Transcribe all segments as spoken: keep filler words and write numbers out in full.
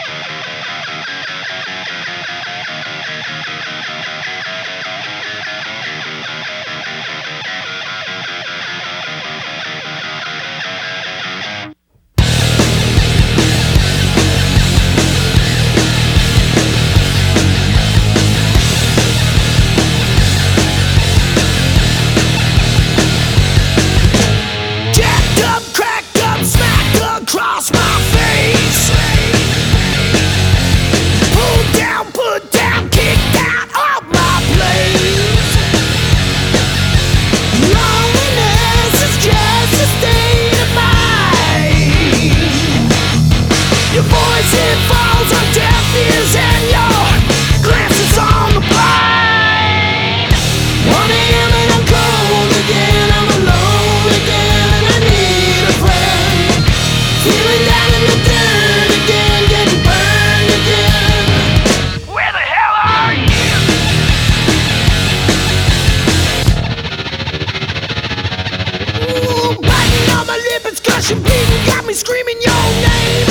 Passion bleeding got me screaming your name.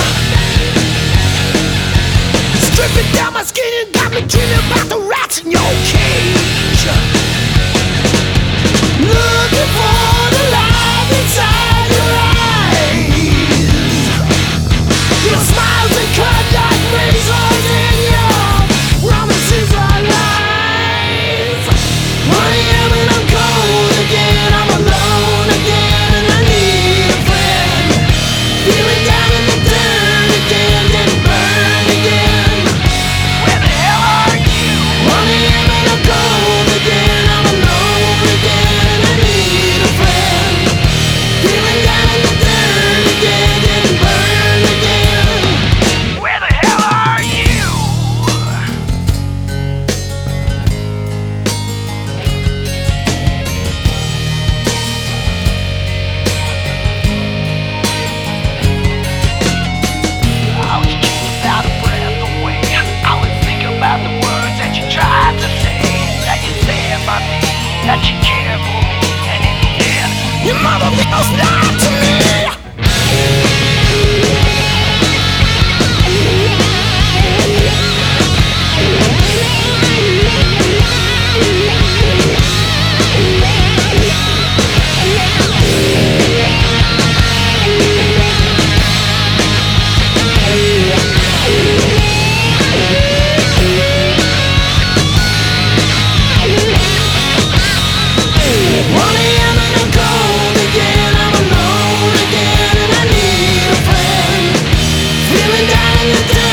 Stripping down my skin and got me dreaming about the rats in your cage. Looking for the light inside your eyes. Your smiles are cut like razors and your promises are lies. one a.m. and I'm cold again, I'm alone again, and I need a friend. Feeling down in the dirt again, getting burned again. Where the hell are you? one a.m. and I'm cold again, I'm alone again, and I need a friend. Feeling down in the dirt again, getting burned again. Where the hell are you? I was just out of breath away. I would think about the words that you tried to say, that you said by me, that you care for me, and in the end, your mother was lied to me. one a.m. and I'm cold again, I'm alone again, and I need a friend. Feeling down in the